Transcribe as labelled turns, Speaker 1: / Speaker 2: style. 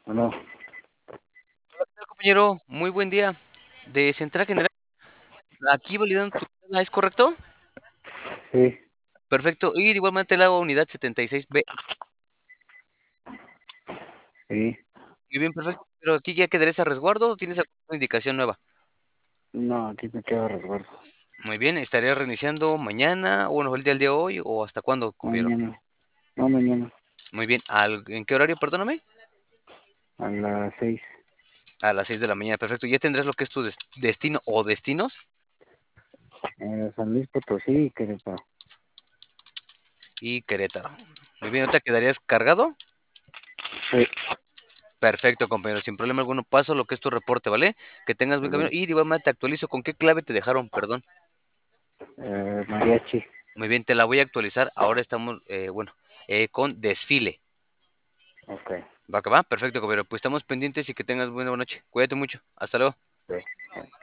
Speaker 1: No,
Speaker 2: Hola, ¿qué tal, compañero? Muy buen día. De Central General, aquí validando tu cédula, ¿es correcto?
Speaker 1: sí,
Speaker 2: Perfecto. Y de igual manera la unidad 76B.
Speaker 1: sí.
Speaker 2: Muy bien, perfecto. Pero aquí ya quedaría ese resguardo o tienes alguna indicación nueva.
Speaker 1: No, aquí me quedo resguardo.
Speaker 2: Muy bien, estaría reiniciando mañana, o bueno, el día de hoy, o hasta cuándo, compañero.
Speaker 1: Mañana. No, mañana.
Speaker 2: Muy bien, ¿en qué horario, perdóname?
Speaker 1: A las 6.
Speaker 2: A las 6 de la mañana, perfecto. ¿Ya tendrás lo que es tu destino o destinos?
Speaker 1: San Luis Potosí y Querétaro.
Speaker 2: Y Querétaro. Muy bien, ¿ahorita quedarías cargado?
Speaker 1: Sí.
Speaker 2: Perfecto, compañero, sin problema alguno. Paso lo que es tu reporte, ¿vale? Que tengas buen camino.
Speaker 1: Vale.
Speaker 2: Y de igual manera te actualizo con qué clave te dejaron, perdón.
Speaker 1: Mariachi.
Speaker 2: Muy bien, te la voy a actualizar. Ahora estamos, con desfile.
Speaker 1: Ok.
Speaker 2: ¿Va que va? Perfecto, compañero. Pues estamos pendientes y que tengas buena noche. Cuídate mucho. Hasta luego.
Speaker 1: Sí.